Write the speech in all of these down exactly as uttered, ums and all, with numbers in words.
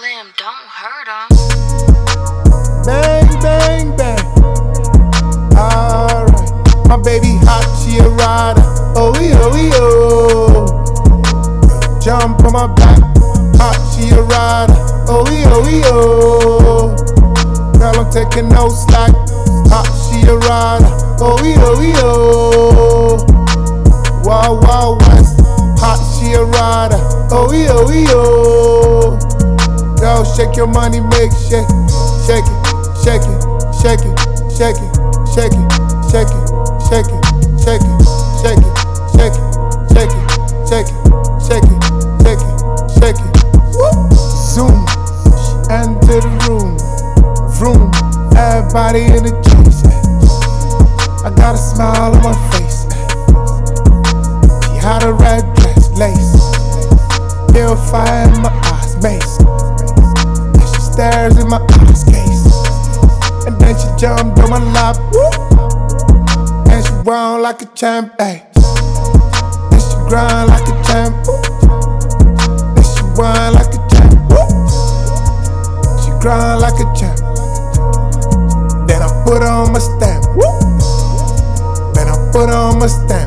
Slim, don't hurt him. Bang, bang, bang. Alright. My baby hot, she a rider. Oh, yo, yo. Jump on my back. Hot, she a rider. Oh, yo, yo. Girl, I'm taking no slack. Hot, she a rider. Oh, yo, yo. Wild, wild west. Hot, she a rider. Oh, yo, yo. Girl, shake your money, make shake. Shake it, shake it, shake it, shake it, shake it, shake it, shake it, shake it, shake it, shake it, shake it, shake it, shake it, shake it, shake it. Zoom, she enter the room. Vroom, everybody in the G's. I got a smile on my face. She had a red dress, lace. Feel fire in my eyes, mace. And she stares in my eyes, case. And then she jumped on my lap. And she wound like a champ, ayy. And she grind like a champ. And she whine like a champ. She grind like a champ. Then I put on my stamp. Then I put on my stamp.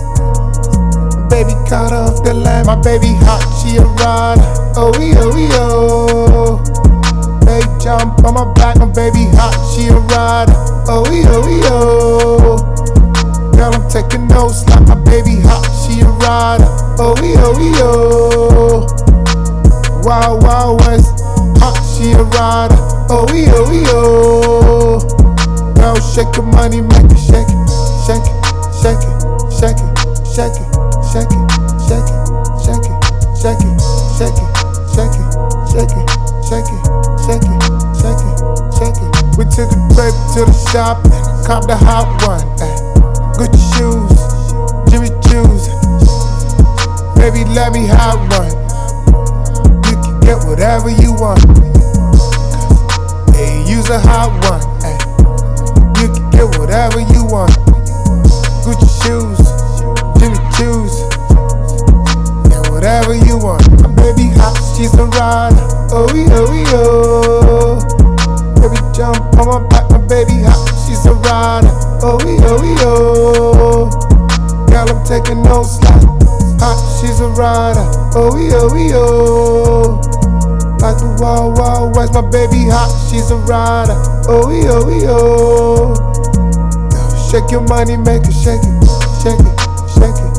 Baby caught off the lamp. My baby hot, she a rider. Oh, yo, yo. They jump on my back. My baby hot, she a rider. Oh, yo, yo. Girl, I'm taking no slack. My baby hot, she a rider. Oh, yo, yo. Wild, wild west. Hot, she a rider. Oh, yo, yo. Girl, shake your money, make it shake it. Shake it, shake it, shake it, shake it. Shake it, shake it, shake it, shake it, shake it, shake it, shake it, shake it, shake it, shake it, shake it. We took a trip to the shop and I copped a hot one. Ay. Gucci shoes, Jimmy Choos. Baby, let me have one. You can get whatever you want. Hey, use a hot one. Ay. You can get whatever you want. Gucci shoes. Jimmy Choos, yeah, whatever you want. My baby hot, she's a rider. Oh, yo, yo. Baby jump on my back, my baby hot, she's a rider. Oh, yo, yo. Girl, I'm taking no slack. Hot, she's a rider. Oh, yo, yo. Like the wild, wild west, my baby hot, she's a rider. Oh, yo, yo. Shake your money, make it shake it, shake it. Shake it.